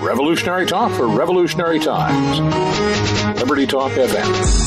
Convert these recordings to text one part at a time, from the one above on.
Revolutionary talk for revolutionary times. Liberty Talk FM.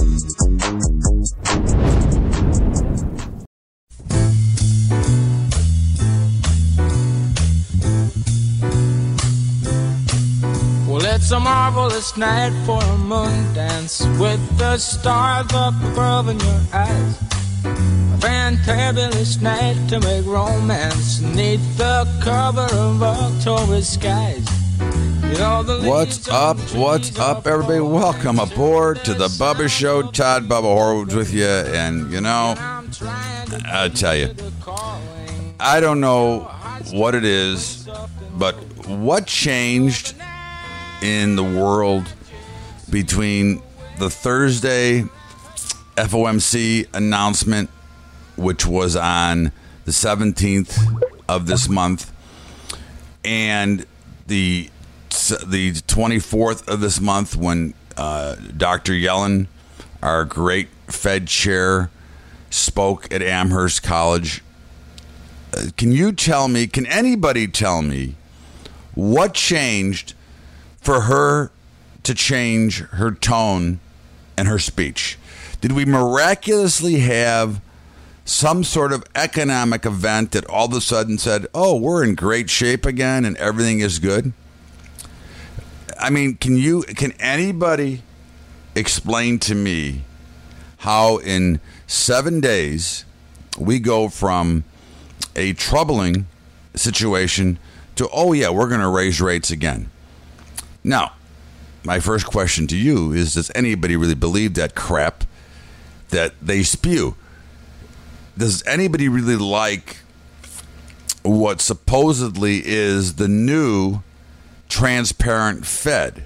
It's a marvelous night for a moon dance with the stars up above in your eyes. A fantabulous night to make romance neath the cover of October skies. You know, What's up, everybody? Welcome aboard to the Bubba Show. Todd Bubba Horowitz with you. And, you know, I'll tell you, I don't know what it is, but what changed in the world between the Thursday FOMC announcement, which was on the 17th of this month, and the 24th of this month when Dr. Yellen, our great Fed chair, spoke at Amherst College. Can anybody tell me what changed for her to change her tone and her speech? Did we miraculously have some sort of economic event that all of a sudden said, oh, we're in great shape again and everything is good? I mean, can anybody explain to me how in 7 days we go from a troubling situation to, oh yeah, we're going to raise rates again? Now, my first question to you is, does anybody really believe that crap that they spew? Does anybody really like what supposedly is the new transparent Fed?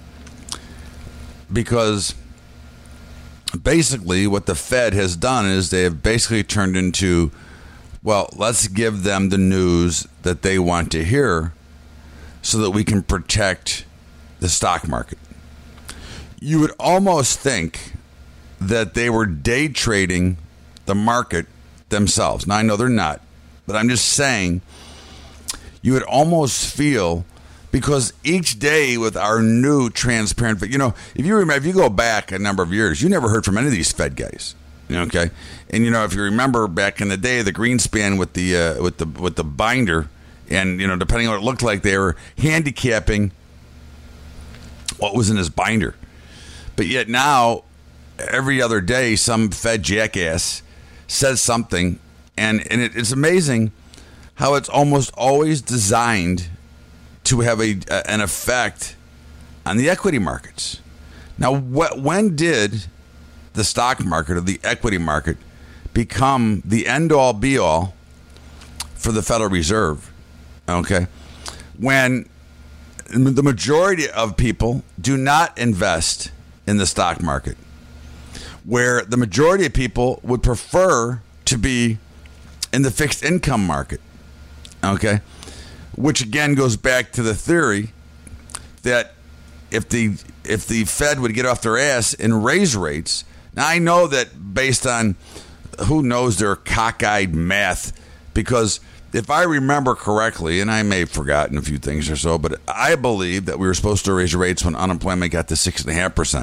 Because basically what the Fed has done is they have basically turned into, well, let's give them the news that they want to hear so that we can protect the stock market. You would almost think that they were day trading the market themselves. Now, I know they're not, but I'm just saying you would almost feel, because each day with our new transparent, you know, if you remember, if you go back a number of years, you never heard from any of these Fed guys. Okay, and you know, if you remember back in the day, the Greenspan with the binder, and you know, depending on what it looked like, they were handicapping what was in his binder. But yet now, every other day, some Fed jackass says something, and it's amazing how it's almost always designed to have an effect on the equity markets. Now, when did the stock market or the equity market become the end-all, be-all for the Federal Reserve? Okay, when the majority of people do not invest in the stock market, where the majority of people would prefer to be in the fixed income market, okay, which again goes back to the theory that if the Fed would get off their ass and raise rates. Now, I know that based on who knows their cockeyed math, because if I remember correctly, and I may have forgotten a few things or so, but I believe that we were supposed to raise rates when unemployment got to 6.5%.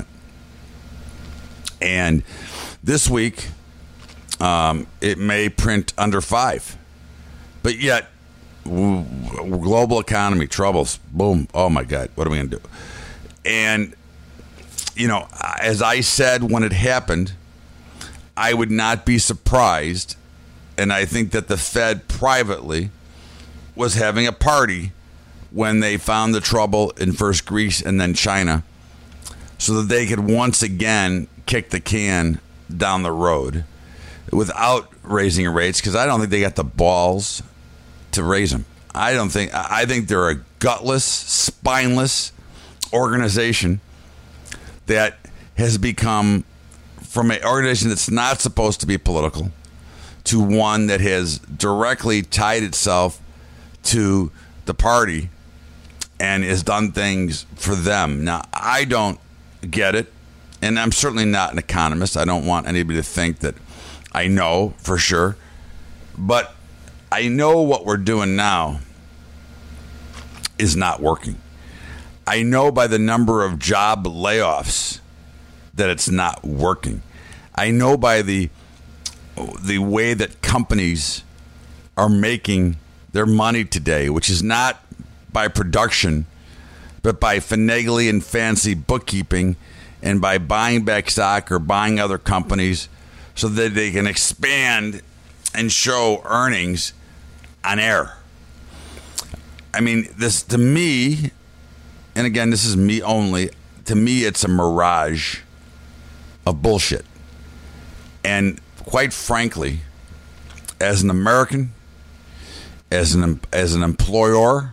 And this week, it may print under 5. But yet, global economy troubles. Boom. Oh, my God. What are we going to do? And, you know, as I said when it happened, I would not be surprised. And I think that the Fed privately was having a party when they found the trouble in first Greece and then China, so that they could once again kick the can down the road without raising rates, because I don't think they got the balls to raise them. I think they're a gutless, spineless organization that has become, from an organization that's not supposed to be political, to one that has directly tied itself to the party and has done things for them. Now, I don't get it, and I'm certainly not an economist. I don't want anybody to think that I know for sure. But I know what we're doing now is not working. I know by the number of job layoffs that it's not working. I know by the way that companies are making their money today, which is not by production, but by finagly and fancy bookkeeping and by buying back stock or buying other companies so that they can expand and show earnings on air. I mean, this to me, and again, this is me only, to me it's a mirage of bullshit. And quite frankly, as an American, as an employer,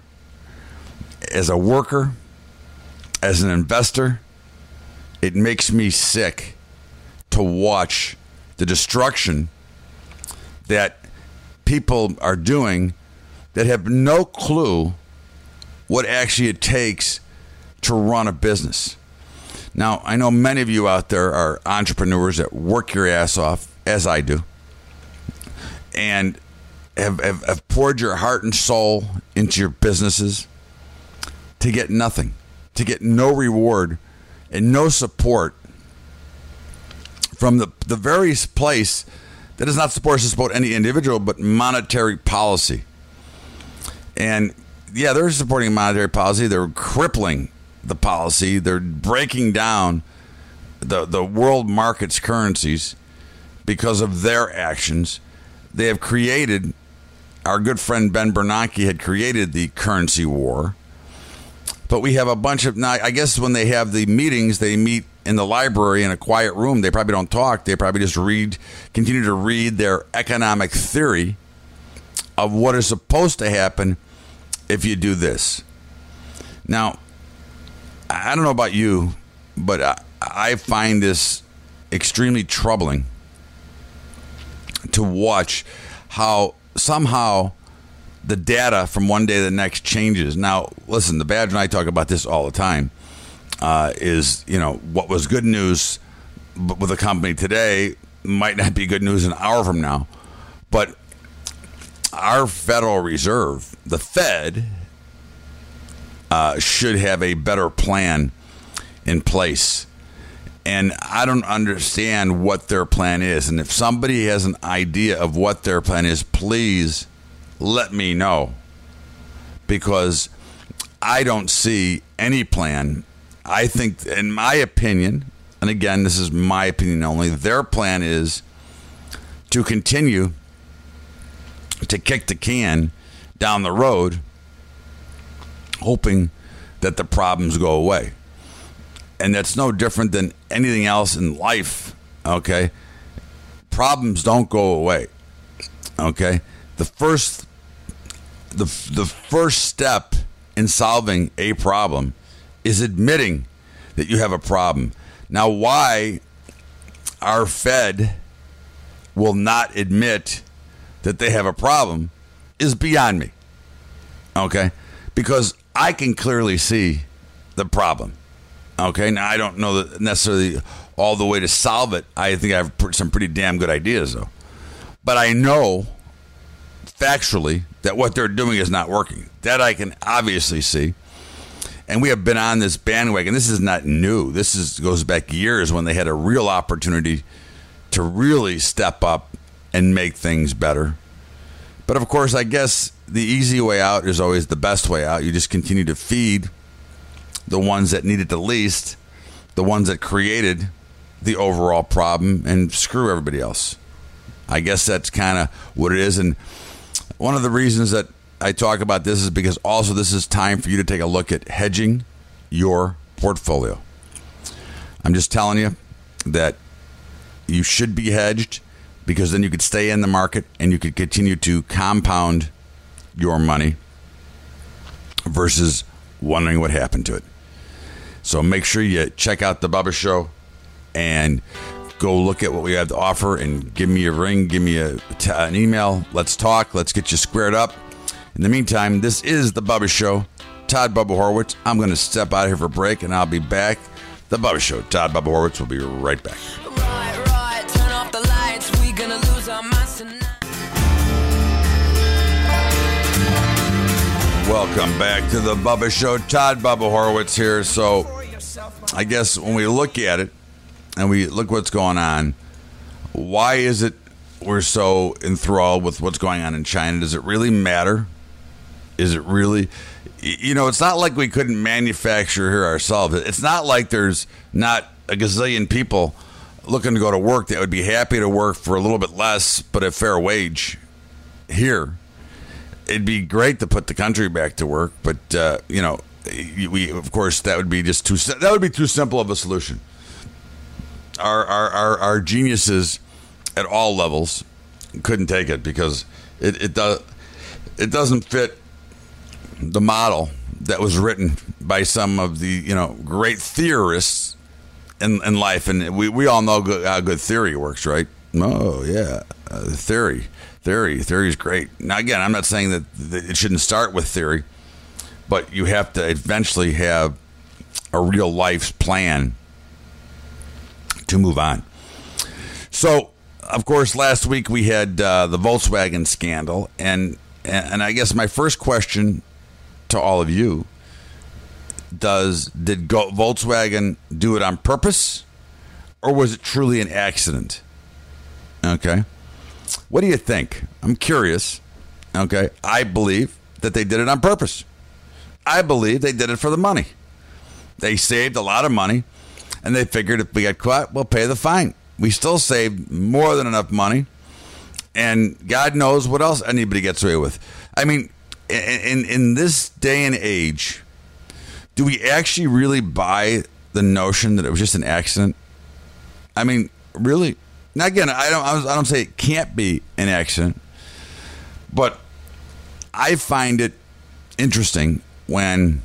as a worker, as an investor, it makes me sick to watch the destruction that people are doing that have no clue what actually it takes to run a business. Now, I know many of you out there are entrepreneurs that work your ass off, as I do, and have poured your heart and soul into your businesses to get nothing, to get no reward and no support from the very place that is not supposed to support any individual, but monetary policy. And yeah, they're supporting monetary policy. They're crippling the policy. They're breaking down the world market's currencies because of their actions. They have created, our good friend Ben Bernanke had created the currency war. But we have a bunch of, now I guess when they have the meetings, they meet in the library in a quiet room. They probably don't talk. They probably just continue to read their economic theory of what is supposed to happen if you do this. Now, I don't know about you, but I find this extremely troubling to watch how somehow the data from one day to the next changes. Now, listen, the Badger and I talk about this all the time. Is, what was good news with a company today might not be good news an hour from now. But our Federal Reserve, the Fed, should have a better plan in place. And I don't understand what their plan is. And if somebody has an idea of what their plan is, please let me know. Because I don't see any plan. I think, in my opinion, and again, this is my opinion only, their plan is to continue to kick the can down the road, hoping that the problems go away. And that's no different than anything else in life, okay? Problems don't go away, okay? The first step in solving a problem is admitting that you have a problem. Now, why our Fed will not admit that they have a problem is beyond me, okay? Because I can clearly see the problem, okay? Now, I don't know that necessarily all the way to solve it. I think I have some pretty damn good ideas, though. But I know factually that what they're doing is not working. That I can obviously see. And we have been on this bandwagon. This is not new. This goes back years when they had a real opportunity to really step up and make things better. But of course, I guess the easy way out is always the best way out. You just continue to feed the ones that need it the least, the ones that created the overall problem, and screw everybody else. I guess that's kind of what it is. And one of the reasons that I talk about this is because also this is time for you to take a look at hedging your portfolio. I'm just telling you that you should be hedged because then you could stay in the market and you could continue to compound your money versus wondering what happened to it. So make sure you check out The Bubba Show and go look at what we have to offer and give me a ring, give me an email. Let's talk. Let's get you squared up. In the meantime, this is The Bubba Show. Todd Bubba Horwitz. I'm going to step out here for a break, and I'll be back. The Bubba Show. Todd Bubba Horwitz will be right back. Right. Turn off the lights. We gonna lose our minds tonight. Welcome back to the Bubba Show. Todd Bubba Horowitz here. So I guess when we look at it and we look what's going on, why is it we're so enthralled with what's going on in China? Does it really matter? Is it really? It's not like we couldn't manufacture here ourselves. It's not like there's not a gazillion people looking to go to work that would be happy to work for a little bit less but a fair wage here. It'd be great to put the country back to work, but we of course that would be just too simple of a solution. Our geniuses at all levels couldn't take it because it doesn't fit the model that was written by some of the great theorists in life, and we all know how good theory works, right? Oh yeah, theory is great. Now again, I'm not saying that it shouldn't start with theory, but you have to eventually have a real life plan to move on. So, of course, last week we had the Volkswagen scandal, and I guess my first question to all of you: did Volkswagen do it on purpose, or was it truly an accident? Okay. What do you think? I'm curious. Okay. I believe that they did it on purpose. I believe they did it for the money. They saved a lot of money, and they figured if we get caught, we'll pay the fine. We still saved more than enough money, and God knows what else anybody gets away with. I mean, in this day and age, do we actually really buy the notion that it was just an accident? I mean, really? Now again, I don't say it can't be an accident, but I find it interesting when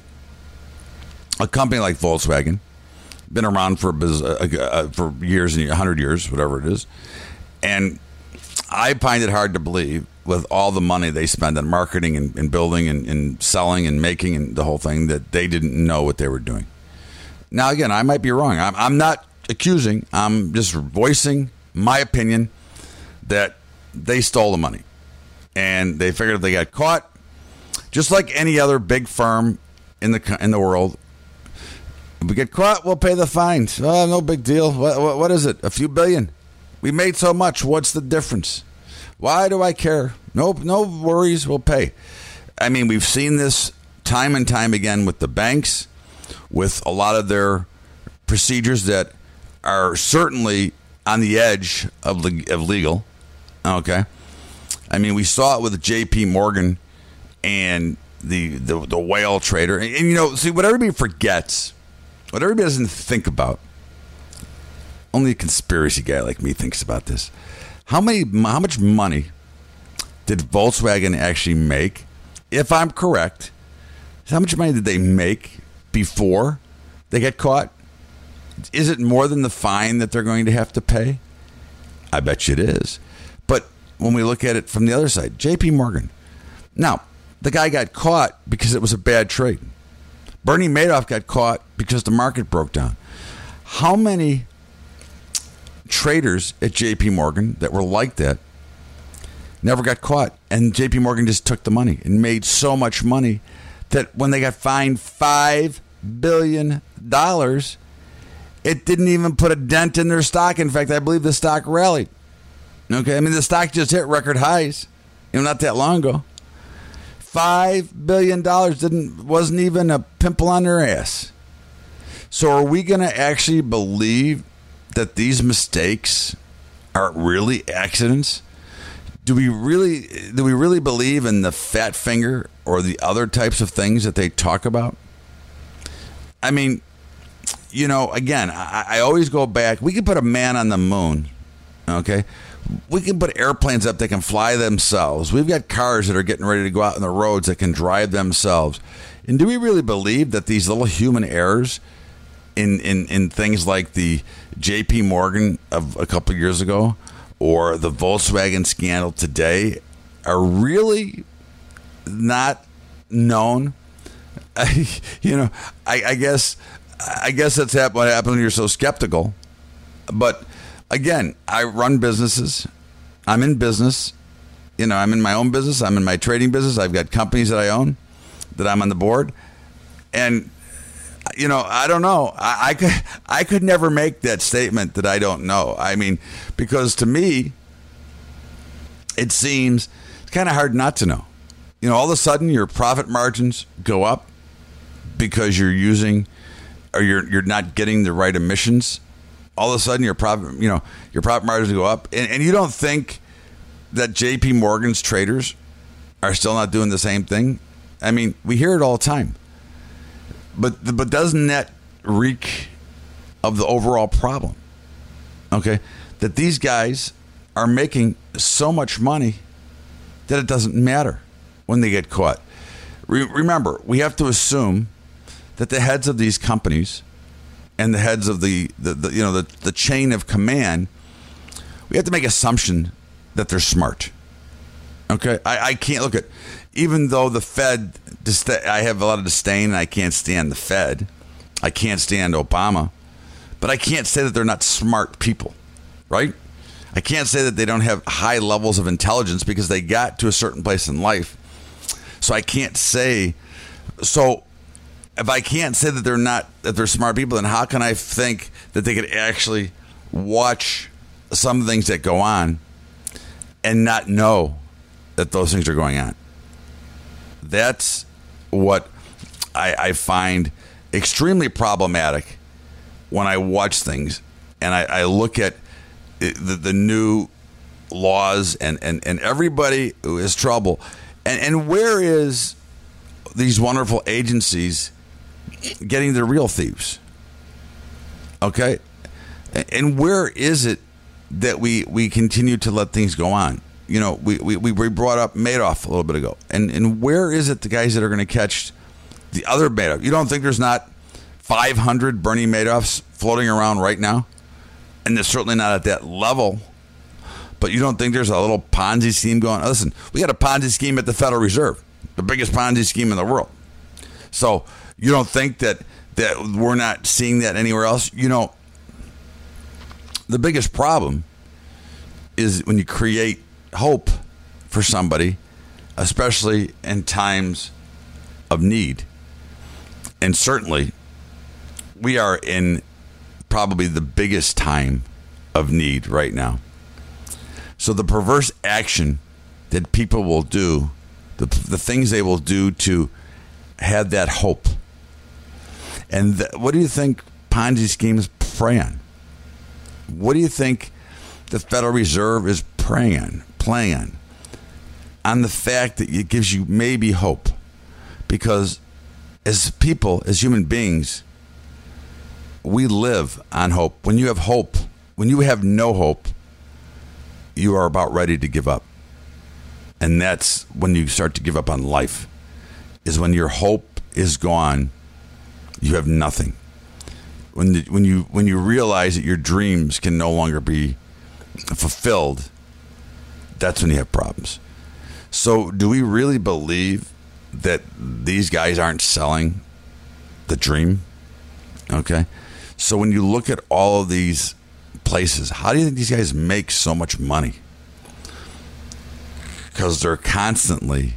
a company like Volkswagen, been around for years and 100 years, whatever it is, and I find it hard to believe with all the money they spend on marketing and building and selling and making and the whole thing that they didn't know what they were doing. Now again, I might be wrong. I'm not accusing. I'm just voicing my opinion that they stole the money, and they figured if they got caught, just like any other big firm in the world, if we get caught, we'll pay the fines. Oh, no big deal. What is it? A few billion. We made so much. What's the difference? Why do I care? No worries. We'll pay. I mean, we've seen this time and time again with the banks, with a lot of their procedures that are certainly on the edge of legal. Okay. I mean, we saw it with J.P. Morgan and the whale trader. And see, what everybody forgets, what everybody doesn't think about, only a conspiracy guy like me thinks about this. How much money did Volkswagen actually make? If I'm correct, how much money did they make before they get caught? Is it more than the fine that they're going to have to pay? I bet you it is. But when we look at it from the other side, J.P. Morgan. Now, the guy got caught because it was a bad trade. Bernie Madoff got caught because the market broke down. How many traders at J.P. Morgan that were like that never got caught? And J.P. Morgan just took the money and made so much money that when they got fined $5 billion, it didn't even put a dent in their stock. In fact, I believe the stock rallied. Okay, I mean, the stock just hit record highs, not that long ago. $5 billion wasn't even a pimple on their ass. So are we going to actually believe that these mistakes aren't really accidents? Do we really believe in the fat finger or the other types of things that they talk about? I mean, again, I always go back. We can put a man on the moon, okay? We can put airplanes up that can fly themselves. We've got cars that are getting ready to go out on the roads that can drive themselves. And do we really believe that these little human errors in things like the J.P. Morgan of a couple of years ago or the Volkswagen scandal today are really not known? I guess that's what happens when you're so skeptical. But again, I run businesses. I'm in business. I'm in my own business. I'm in my trading business. I've got companies that I own. that I'm on the board. And, I don't know. I could never make that statement that I don't know. I mean, because to me, it seems it's kind of hard not to know. All of a sudden your profit margins go up because you're using or you're not getting the right emissions. All of a sudden your profit margins go up, and you don't think that JP Morgan's traders are still not doing the same thing? I mean, we hear it all the time. But doesn't that reek of the overall problem? Okay, that these guys are making so much money that it doesn't matter when they get caught. Remember, we have to assume that the heads of these companies and the heads of the chain of command, we have to make assumption that they're smart. Okay, I can't look at, even though the Fed, I have a lot of disdain and I can't stand the Fed. I can't stand Obama, but I can't say that they're not smart people, right? I can't say that they don't have high levels of intelligence because they got to a certain place in life. So I can't say, so if I can't say that they're smart people, then how can I think that they could actually watch some things that go on and not know that those things are going on? That's what I find extremely problematic when I watch things and I look at the new laws and everybody who is trouble. And where is these wonderful agencies getting the real thieves? Okay? And where is it that we continue to let things go on? We brought up Madoff a little bit ago. And where is it the guys that are going to catch the other Madoff? You don't think there's not 500 Bernie Madoffs floating around right now? And they're certainly not at that level. But you don't think there's a little Ponzi scheme going on? Listen, we got a Ponzi scheme at the Federal Reserve, the biggest Ponzi scheme in the world. So you don't think that we're not seeing that anywhere else? The biggest problem is when you create hope for somebody, especially in times of need. And certainly, we are in probably the biggest time of need right now. So the perverse action that people will do, the things they will do to have that hope. And what do you think Ponzi schemes prey on? What do you think the Federal Reserve is playing on? On the fact that it gives you maybe hope. Because as people, as human beings, we live on hope. When you have hope, when you have no hope, you are about ready to give up. And that's when you start to give up on life, is when your hope is gone, you have nothing. When you realize that your dreams can no longer be fulfilled, that's when you have problems. So do we really believe that these guys aren't selling the dream? Okay. So when you look at all of these places, how do you think these guys make so much money? Because they're constantly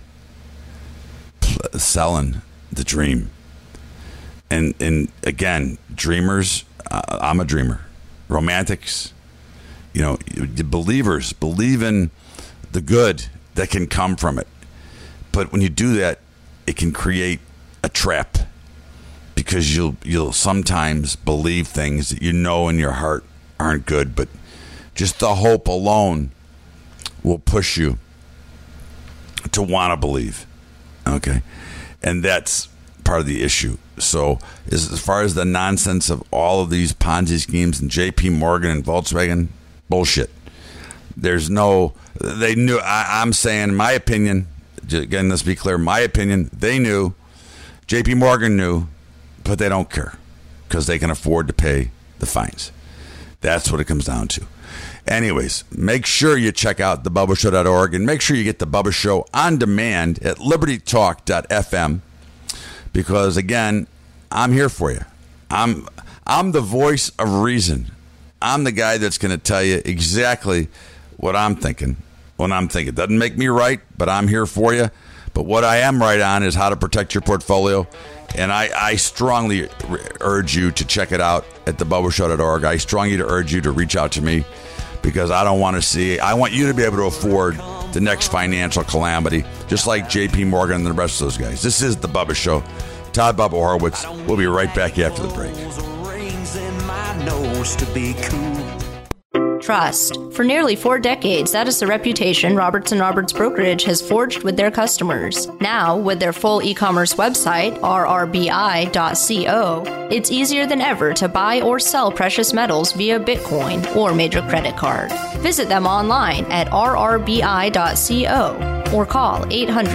selling the dream. And again, dreamers, I'm a dreamer. Romantics, believers believe in the good that can come from it. But when you do that, it can create a trap, because you'll sometimes believe things that you know in your heart aren't good, but just the hope alone will push you to want to believe. Okay. And that's part of the issue. So as far as the nonsense of all of these Ponzi schemes and JP Morgan and Volkswagen, bullshit. I'm saying my opinion, again, let's be clear, my opinion, they knew, JP Morgan knew, but they don't care because they can afford to pay the fines. That's what it comes down to. Anyways, make sure you check out thebubbashow.org, and make sure you get The Bubba Show on demand at libertytalk.fm, because again, I'm here for you. I'm the voice of reason. I'm the guy that's going to tell you exactly what I'm thinking when I'm thinking. Doesn't make me right, but I'm here for you. But what I am right on is how to protect your portfolio. And I strongly urge you to check it out at thebubbleshow.org. I strongly urge you to reach out to me because I want you to be able to afford the next financial calamity, just like JP Morgan and the rest of those guys. This is The Bubba Show. Todd Bubba Horowitz. We'll be right back after the break. Trust. For nearly 4 decades, that is the reputation Roberts & Roberts Brokerage has forged with their customers. Now, with their full e-commerce website, rrbi.co, it's easier than ever to buy or sell precious metals via Bitcoin or major credit card. Visit them online at rrbi.co or call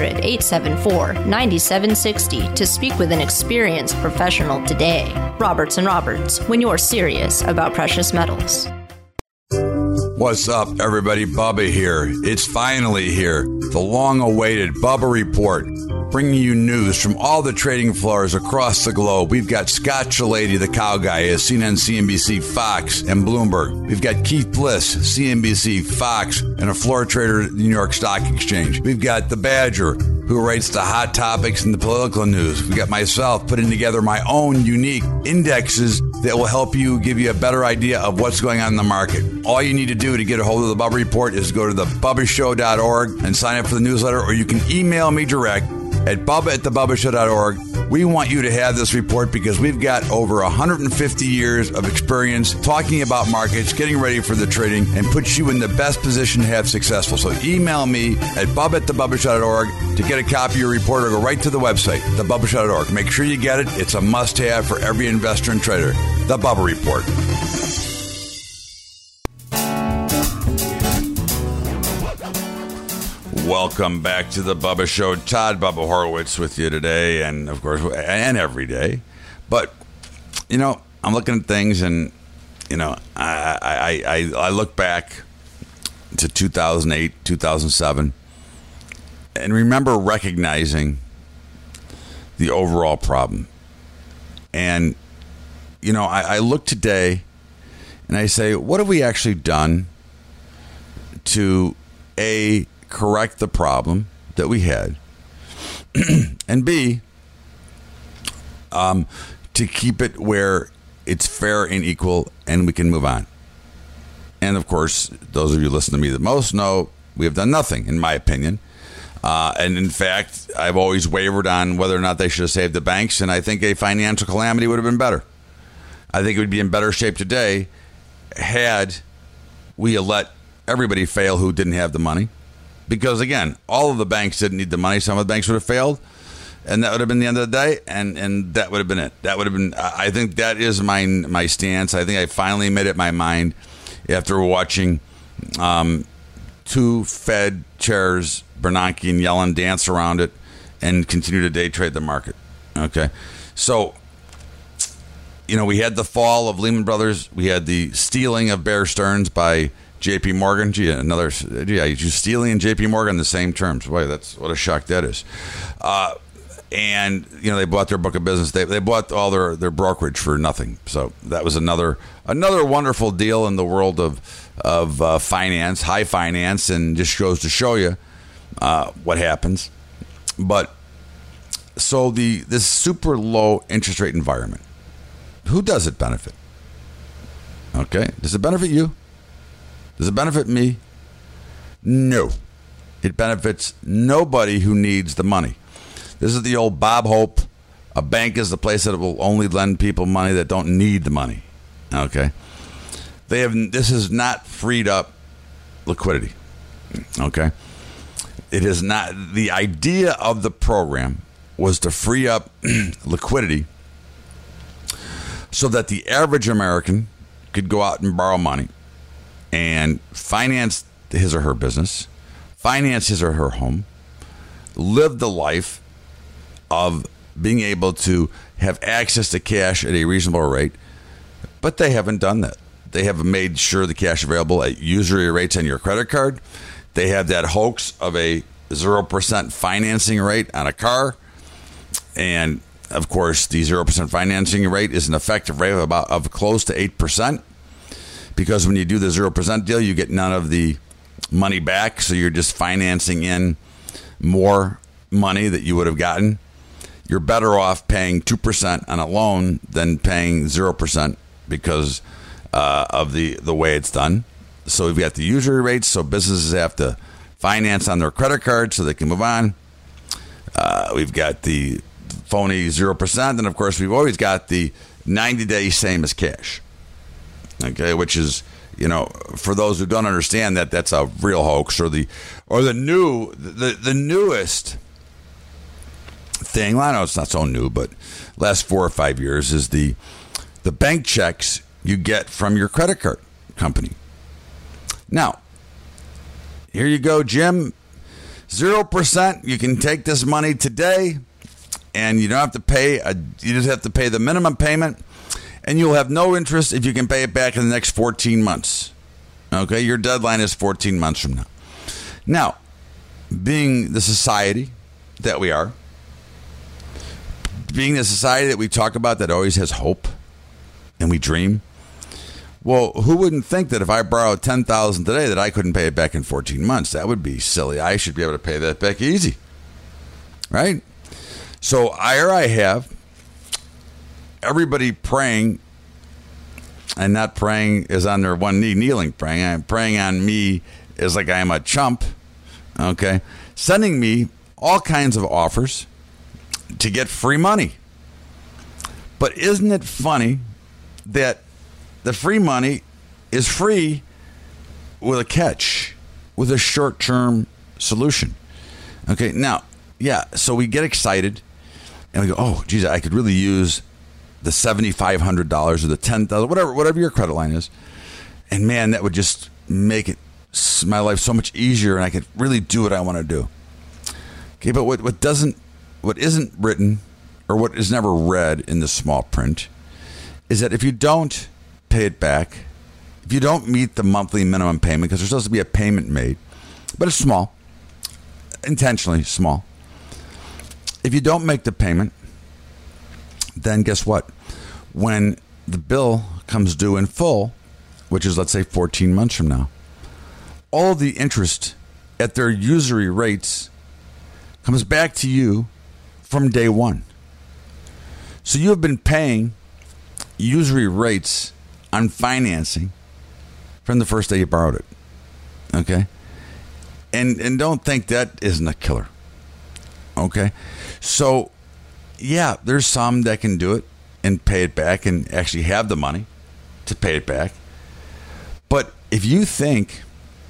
800-874-9760 to speak with an experienced professional today. Roberts & Roberts, when you're serious about precious metals. What's up, everybody? Bubba here. It's finally here. The long-awaited Bubba Report, bringing you news from all the trading floors across the globe. We've got Scott Chilady, the cow guy, at CNN, CNBC, Fox, and Bloomberg. We've got Keith Bliss, CNBC, Fox, and a floor trader at the New York Stock Exchange. We've got the Badger, who writes the hot topics and the political news. We've got myself putting together my own unique indexes that will help you, give you a better idea of what's going on in the market. All you need to do to get a hold of the Bubba Report is go to thebubbashow.org and sign up for the newsletter, or you can email me direct at bubba@thebubbashow.org. We want you to have this report because we've got over 150 years of experience talking about markets, getting ready for the trading, and puts you in the best position to have successful. So email me at bubba@thebubbashow.org to get a copy of your report, or go right to the website, thebubbashow.org. Make sure you get it. It's a must-have for every investor and trader. The Bubba Report. Welcome back to the Bubba Show. Todd Bubba Horowitz with you today, and of course, and every day. But I'm looking at things, and I look back to 2008, 2007, and remember recognizing the overall problem. And I look today, and I say, what have we actually done to correct the problem that we had, and B, to keep it where it's fair and equal and we can move on. And of course, those of you listening to me the most know we have done nothing, in my opinion. And in fact, I've always wavered on whether or not they should have saved the banks, and I think a financial calamity would have been better. I think it would be in better shape today had we let everybody fail who didn't have the money. Because, again, all of the banks didn't need the money. Some of the banks would have failed, and that would have been the end of the day, and that would have been it. That would have been. I think that is my stance. I think I finally made it my mind after watching two Fed chairs, Bernanke and Yellen, dance around it and continue to day trade the market. Okay? So, we had the fall of Lehman Brothers. We had the stealing of Bear Stearns by JP Morgan. You stealing and JP Morgan in the same terms. Boy, that's what a shock that is. And they bought their book of business. They bought all their brokerage for nothing. So that was another wonderful deal in the world of finance, high finance, and just goes to show you what happens. But so this super low interest rate environment, who does it benefit? Okay, does it benefit you? Does it benefit me? No. It benefits nobody who needs the money. This is the old Bob Hope. A bank is the place that will only lend people money that don't need the money. Okay? This has not freed up liquidity. Okay? It is not. The idea of the program was to free up liquidity so that the average American could go out and borrow money and finance his or her business, finance his or her home, live the life of being able to have access to cash at a reasonable rate. But they haven't done that. They have made sure the cash available at usury rates on your credit card. They have that hoax of a 0% financing rate on a car. And of course, the 0% financing rate is an effective rate of close to 8%. Because when you do the 0% deal, you get none of the money back. So you're just financing in more money that you would have gotten, you're better off paying 2% on a loan than paying 0% because of the way it's done. So we've got the usury rates, so businesses have to finance on their credit card so they can move on. We've got the phony 0%, and of course we've always got the 90-day same as cash. Okay, which is, for those who don't understand that, that's a real hoax, or the newest thing. Well, I know it's not so new, but last 4 or 5 years is the bank checks you get from your credit card company. Now, here you go, Jim. 0%. You can take this money today, and you don't have to pay. You just have to pay the minimum payment, and you'll have no interest if you can pay it back in the next 14 months. Okay, your deadline is 14 months from now. Now, being the society that we are, being the society that we talk about that always has hope, and we dream. Well, who wouldn't think that if I borrowed $10,000 today that I couldn't pay it back in 14 months? That would be silly. I should be able to pay that back easy, right? So here I have everybody praying, and not praying is on their one knee, kneeling, praying. I'm praying on me is like I am a chump, okay? Sending me all kinds of offers to get free money. But isn't it funny that the free money is free with a catch, with a short-term solution? Okay, now, yeah, so we get excited and we go, oh, geez, I could really use the $7,500 or the $10,000, whatever your credit line is. And man, that would just make my life so much easier, and I could really do what I want to do. Okay, but what isn't written, or what is never read in the small print, is that if you don't pay it back, if you don't meet the monthly minimum payment, because there's supposed to be a payment made, but it's small, intentionally small. If you don't make the payment, then guess what? When the bill comes due in full, which is, let's say, 14 months from now, all of the interest at their usury rates comes back to you from day one. So you have been paying usury rates on financing from the first day you borrowed it. Okay? And don't think that isn't a killer. Okay? So, yeah, there's some that can do it and pay it back and actually have the money to pay it back. But if you think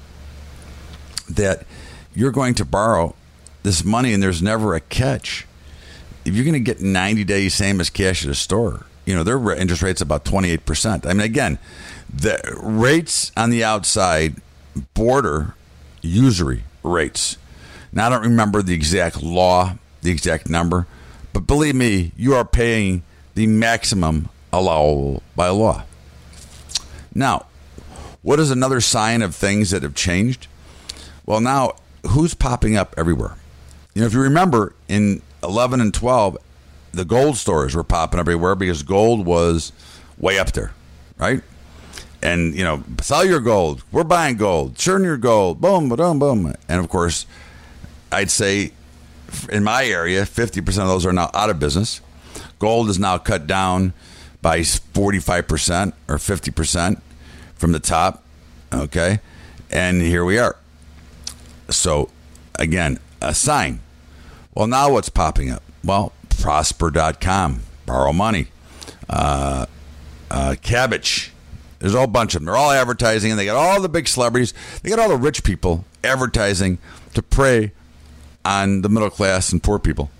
that you're going to borrow this money and there's never a catch, if you're going to get 90 days same as cash at a store, their interest rate's about 28%. I mean, again, the rates on the outside border usury rates. Now, I don't remember the exact law, the exact number, but believe me, you are paying the maximum allowable by law. Now, what is another sign of things that have changed? Well, now, who's popping up everywhere? If you remember, in 11 and 12, the gold stores were popping everywhere because gold was way up there, right? And, sell your gold. We're buying gold. Churn your gold. Boom, boom, boom. And, of course, I'd say in my area, 50% of those are now out of business. Gold is now cut down by 45% or 50% from the top, okay? And here we are. So, again, a sign. Well, now what's popping up? Well, Prosper.com, borrow money. Cabbage. There's a whole bunch of them. They're all advertising, and they got all the big celebrities. They got all the rich people advertising to prey on the middle class and poor people.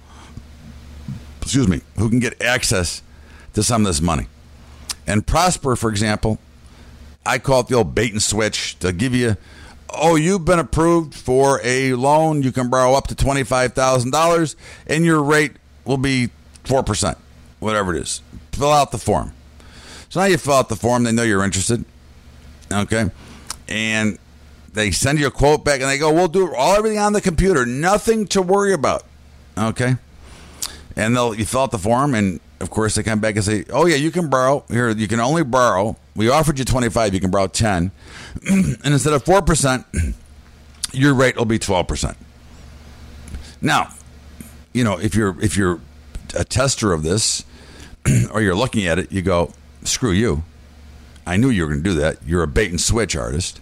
Who can get access to some of this money. And Prosper, for example, I call it the old bait and switch. They'll give you, you've been approved for a loan. You can borrow up to $25,000, and your rate will be 4%, whatever it is. Fill out the form. So now you fill out the form. They know you're interested. Okay. And they send you a quote back, and they go, we'll do everything on the computer. Nothing to worry about. Okay. And you fill out the form, and, of course, they come back and say, oh, yeah, you can borrow. Here, you can only borrow. We offered you 25. You can borrow 10. And instead of 4%, your rate will be 12%. Now, if you're a tester of this or you're looking at it, you go, screw you. I knew you were going to do that. You're a bait and switch artist.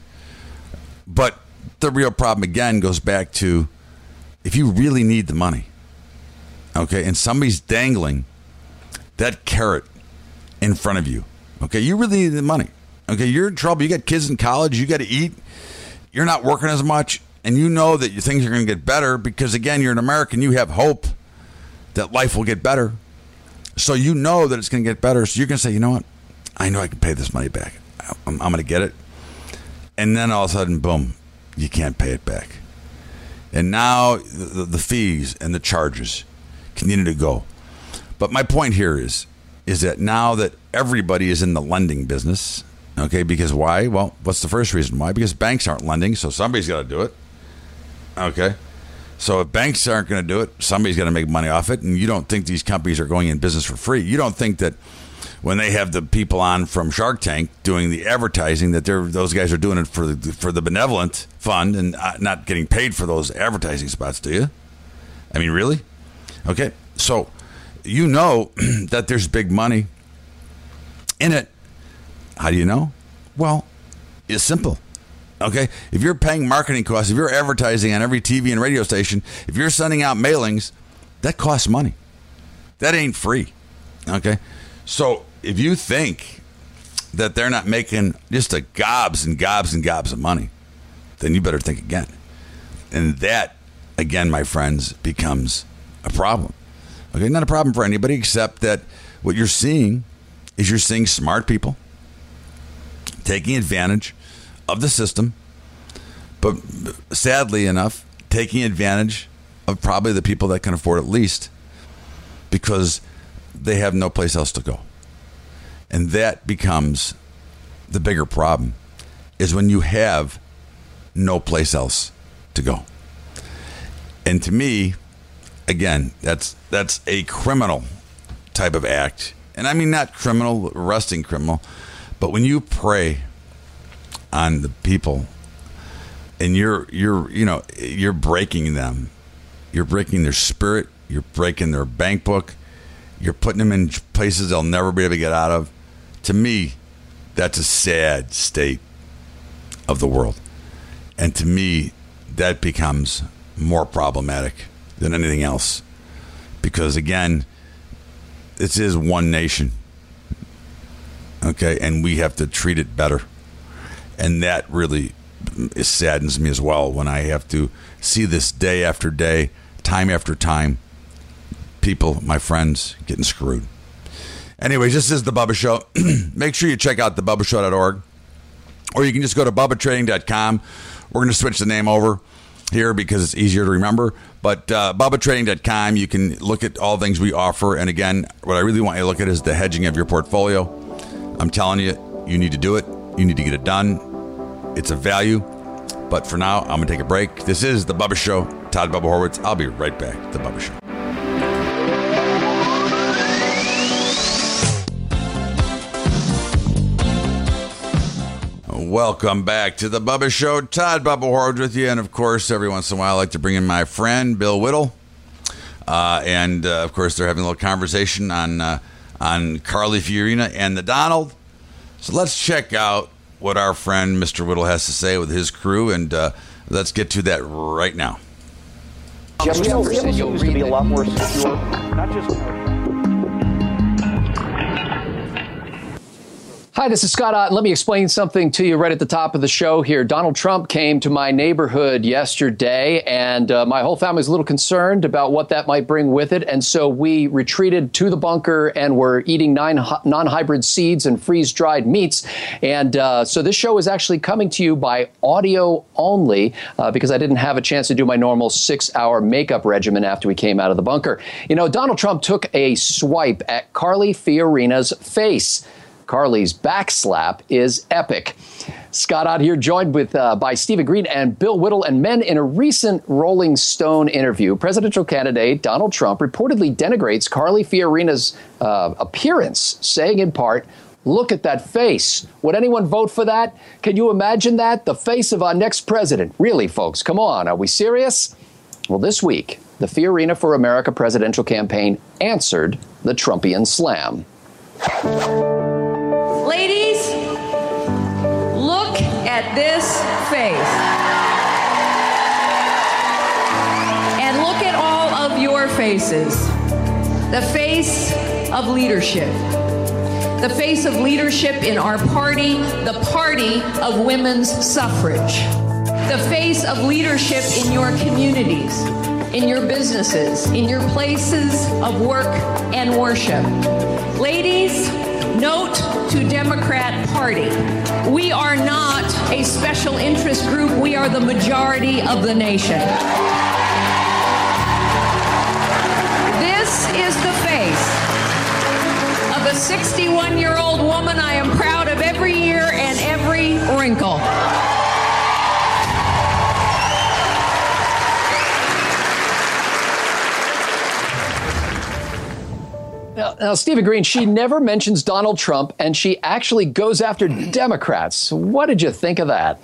But the real problem, again, goes back to if you really need the money, okay, and somebody's dangling that carrot in front of you, okay, you really need the money. Okay, you're in trouble. You got kids in college. You got to eat. You're not working as much. And you know that things are going to get better because, again, you're an American. You have hope that life will get better. So you know that it's going to get better. So you're going to say, you know what? I know I can pay this money back. I'm going to get it. And then all of a sudden, boom, you can't pay it back. And now the fees and the charges continue to go. But my point here is that now that everybody is in the lending business, okay, because why? Well, what's the first reason why? Because banks aren't lending, so somebody's got to do it. Okay. So if banks aren't going to do it, somebody's going to make money off it. And you don't think these companies are going in business for free. You don't think that when they have the people on from Shark Tank doing the advertising that those guys are doing it for the benevolent fund and not getting paid for those advertising spots, do you? I mean, really? Okay. So you know that there's big money in it. How do you know? Well, it's simple. Okay, if you're paying marketing costs, if you're advertising on every TV and radio station, if you're sending out mailings, that costs money. That ain't free. Okay, so if you think that they're not making just a gobs and gobs and gobs of money, then you better think again. And that, again, my friends, becomes a problem. Okay, not a problem for anybody except that what you're seeing is you're seeing smart people taking advantage of the system, but sadly enough, taking advantage of probably the people that can afford it least because they have no place else to go. And that becomes the bigger problem, is when you have no place else to go. And to me, again, that's a criminal type of act. And I mean not criminal, arresting criminal, but when you prey on the people and you're breaking them, you're breaking their spirit, you're breaking their bank book, you're putting them in places they'll never be able to get out of. To me, that's a sad state of the world. And to me, that becomes more problematic than anything else. Because again, this is one nation. Okay, and we have to treat it better. And that really saddens me as well when I have to see this day after day, time after time, people, my friends, getting screwed. Anyways, this is The Bubba Show. Make sure you check out thebubbashow.org, or you can just go to bubbatrading.com. We're going to switch the name over here because it's easier to remember. But bubbatrading.com, you can look at all things we offer. And again, what I really want you to look at is the hedging of your portfolio. I'm telling you, you need to do it. You need to get it done. It's a value. But for now, I'm going to take a break. This is The Bubba Show. Todd Bubba Horwitz. I'll be right back. The Bubba Show. Welcome back to The Bubba Show. Todd Bubba Horwitz with you. And, of course, every once in a while, I like to bring in my friend, Bill Whittle. Of course, they're having a little conversation on Carly Fiorina and the Donald. So let's check out what our friend Mr. Whittle has to say with his crew, and let's get to that right now. Jefferson used to be a lot more secure, not just... Hi, this is Scott Ott. Let me explain something to you right at the top of the show here. Donald Trump came to my neighborhood yesterday, and my whole family is a little concerned about what that might bring with it. And so we retreated to the bunker, and we're eating 9 non-hybrid seeds and freeze-dried meats. And so this show is actually coming to you by audio only because I didn't have a chance to do my normal 6-hour makeup regimen after we came out of the bunker. You know, Donald Trump took a swipe at Carly Fiorina's face. Carly's backslap is epic. Scott Ott here, joined by Stephen Green and Bill Whittle. And men, in a recent Rolling Stone interview, presidential candidate Donald Trump reportedly denigrates Carly Fiorina's appearance, saying in part, "Look at that face. Would anyone vote for that? Can you imagine that? The face of our next president." Really, folks, come on. Are we serious? Well, this week, the Fiorina for America presidential campaign answered the Trumpian slam. Ladies, look at this face. And look at all of your faces. The face of leadership. The face of leadership in our party, the party of women's suffrage. The face of leadership in your communities, in your businesses, in your places of work and worship. Ladies, note to Democrat Party, we are not a special interest group. We are the majority of the nation. This is the face of a 61-year-old woman I am proud of every year and every wrinkle. Now, Stephen Green, she never mentions Donald Trump, and she actually goes after Democrats. What did you think of that?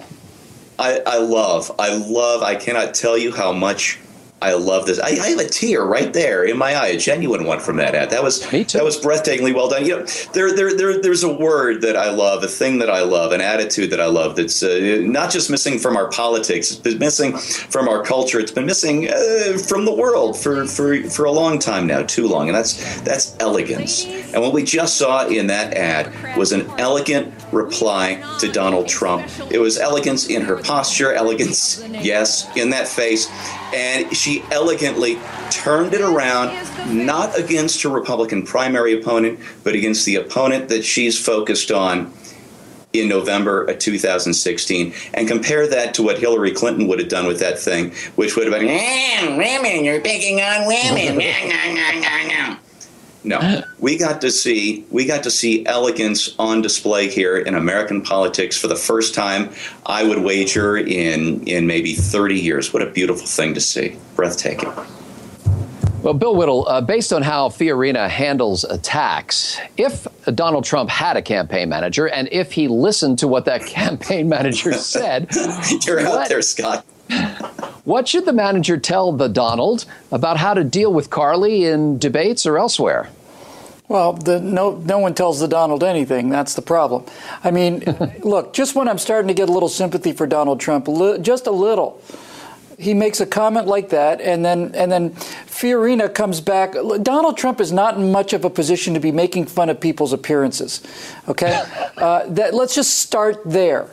I cannot tell you how much I love this. I have a tear right there in my eye, a genuine one from that ad. That was breathtakingly well done. You know, there's a word that I love, a thing that I love, an attitude that I love that's not just missing from our politics. It's been missing from our culture. It's been missing from the world for a long time now, too long. And that's elegance. And what we just saw in that ad was an elegant reply to Donald Trump. It was elegance in her posture, elegance, yes, in that face. And she elegantly turned it around, not against her Republican primary opponent, but against the opponent that she's focused on in November of 2016. And compare that to what Hillary Clinton would have done with that thing, which would have been, women, you're picking on women. No, we got to see elegance on display here in American politics for the first time, I would wager, in maybe 30 years. What a beautiful thing to see. Breathtaking. Well, Bill Whittle, based on how Fiorina handles attacks, if Donald Trump had a campaign manager and if he listened to what that campaign manager said. You're out there, Scott. What should the manager tell the Donald about how to deal with Carly in debates or elsewhere? Well, no one tells the Donald anything. That's the problem. I mean, look, just when I'm starting to get a little sympathy for Donald Trump, just a little, he makes a comment like that, and then Fiorina comes back. Donald Trump is not in much of a position to be making fun of people's appearances. Okay, let's just start there.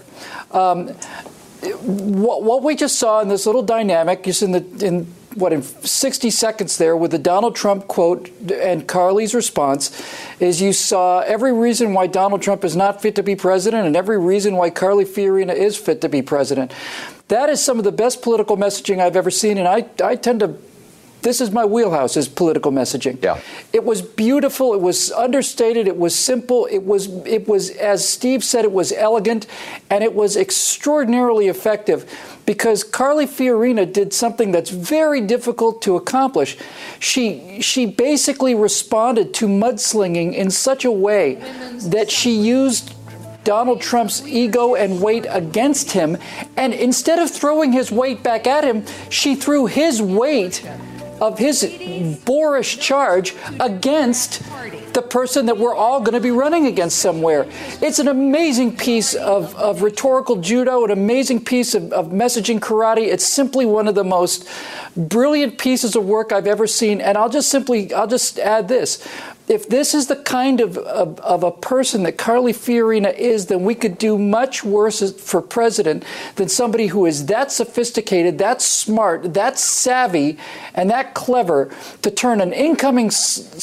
What we just saw in this little dynamic, just in 60 seconds there with the Donald Trump quote and Carly's response, is you saw every reason why Donald Trump is not fit to be president and every reason why Carly Fiorina is fit to be president. That is some of the best political messaging I've ever seen, and I tend to. This is my wheelhouse, is political messaging. Yeah. It was beautiful. It was understated. It was simple. It was, as Steve said, it was elegant, and it was extraordinarily effective because Carly Fiorina did something that's very difficult to accomplish. She basically responded to mudslinging in such a way that she used Donald Trump's ego and weight against him, and instead of throwing his weight back at him, she threw his weight of his boorish charge against the person that we're all going to be running against somewhere. It's an amazing piece of rhetorical judo, an amazing piece of messaging karate. It's simply one of the most brilliant pieces of work I've ever seen. And I'll just add this. If this is the kind of a person that Carly Fiorina is, then we could do much worse for president than somebody who is that sophisticated, that smart, that savvy, and that clever to turn an incoming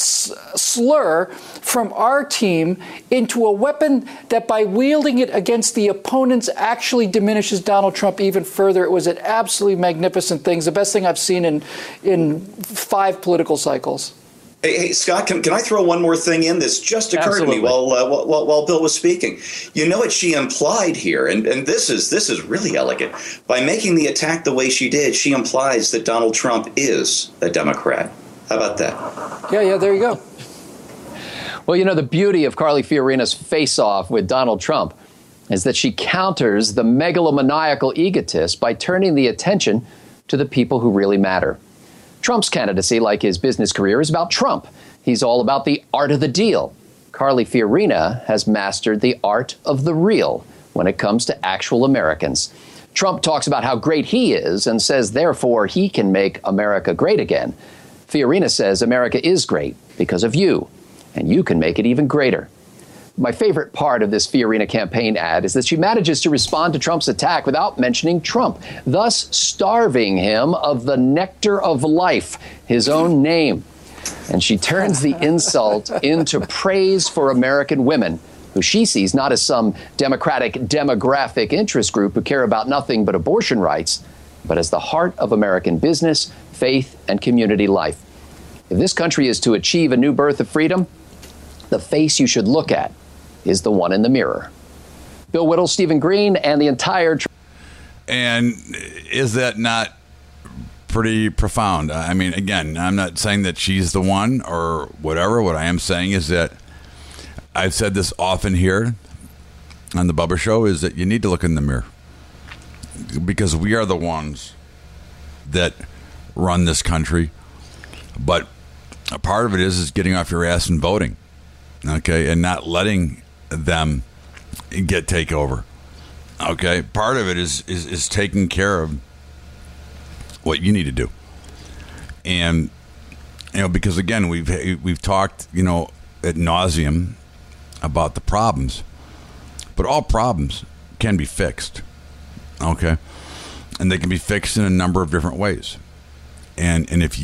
slur from our team into a weapon that by wielding it against the opponents actually diminishes Donald Trump even further. It was an absolutely magnificent thing. It's the best thing I've seen in 5 political cycles. Hey, Scott, can I throw one more thing in? This just occurred to me while Bill was speaking. You know what she implied here, and this is really elegant. By making the attack the way she did, she implies that Donald Trump is a Democrat. How about that? Yeah, there you go. Well, you know, the beauty of Carly Fiorina's face-off with Donald Trump is that she counters the megalomaniacal egotist by turning the attention to the people who really matter. Trump's candidacy, like his business career, is about Trump. He's all about the art of the deal. Carly Fiorina has mastered the art of the real when it comes to actual Americans. Trump talks about how great he is and says, therefore, he can make America great again. Fiorina says America is great because of you, and you can make it even greater. My favorite part of this Fiorina campaign ad is that she manages to respond to Trump's attack without mentioning Trump, thus starving him of the nectar of life, his own name. And she turns the insult into praise for American women, who she sees not as some Democratic demographic interest group who care about nothing but abortion rights, but as the heart of American business, faith, and community life. If this country is to achieve a new birth of freedom, the face you should look at is the one in the mirror. Bill Whittle, Stephen Green, and the entire... And is that not pretty profound? I mean, again, I'm not saying that she's the one or whatever. What I am saying is that I've said this often here on the Bubba Show, is that you need to look in the mirror, because we are the ones that run this country. But a part of it is getting off your ass and voting, okay, and not letting them take over. Okay, part of it is taking care of what you need to do, and because again we've talked ad nauseum about the problems, but all problems can be fixed, okay, and they can be fixed in a number of different ways, and if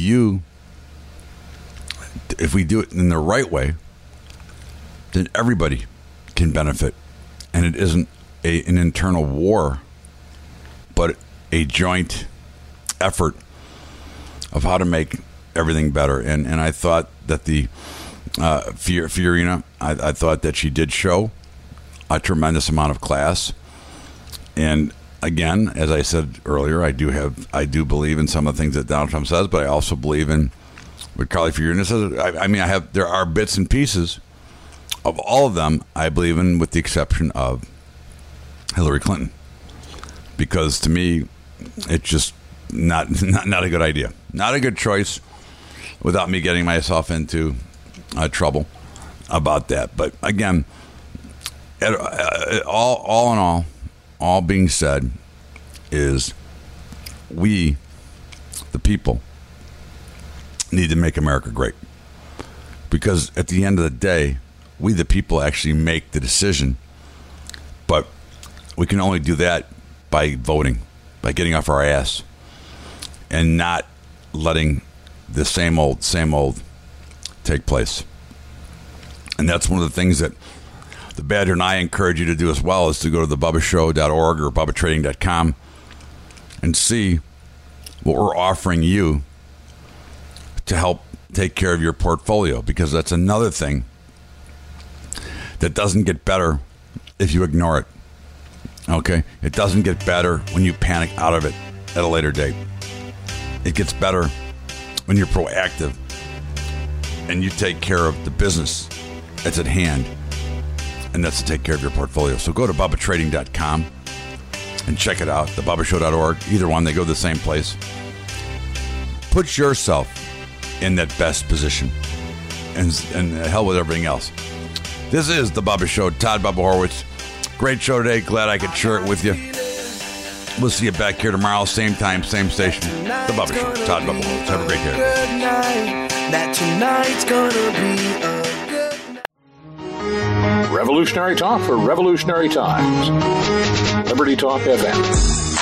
we do it in the right way, then everybody can benefit, and it isn't an internal war, but a joint effort of how to make everything better. And I thought that the Fiorina, I thought that she did show a tremendous amount of class. And again, as I said earlier, I do believe in some of the things that Donald Trump says, but I also believe in what Carly Fiorina says. There are bits and pieces of all of them I believe in, with the exception of Hillary Clinton, because to me, it's just not a good idea, not a good choice, without me getting myself into trouble about that. But again, all in all being said, is we, the people, need to make America great, because at the end of the day, we, the people, actually make the decision. But we can only do that by voting, by getting off our ass, and not letting the same old take place. And that's one of the things that the Badger and I encourage you to do as well, is to go to thebubbashow.org or bubbatrading.com and see what we're offering you to help take care of your portfolio, because that's another thing that doesn't get better if you ignore it. Okay? It doesn't get better when you panic out of it at a later date. It gets better when you're proactive and you take care of the business that's at hand, and that's to take care of your portfolio. So go to bubbatrading.com and check it out, thebubbashow.org. Either one, they go to the same place. Put yourself in that best position, and hell with everything else. This is The Bubba Show. Todd Bubba Horowitz. Great show today. Glad I could share it with you. We'll see you back here tomorrow, same time, same station. The Bubba Show. Todd Bubba Horowitz. Have a great day. That tonight's gonna be a good Revolutionary talk for revolutionary times. Liberty Talk FM.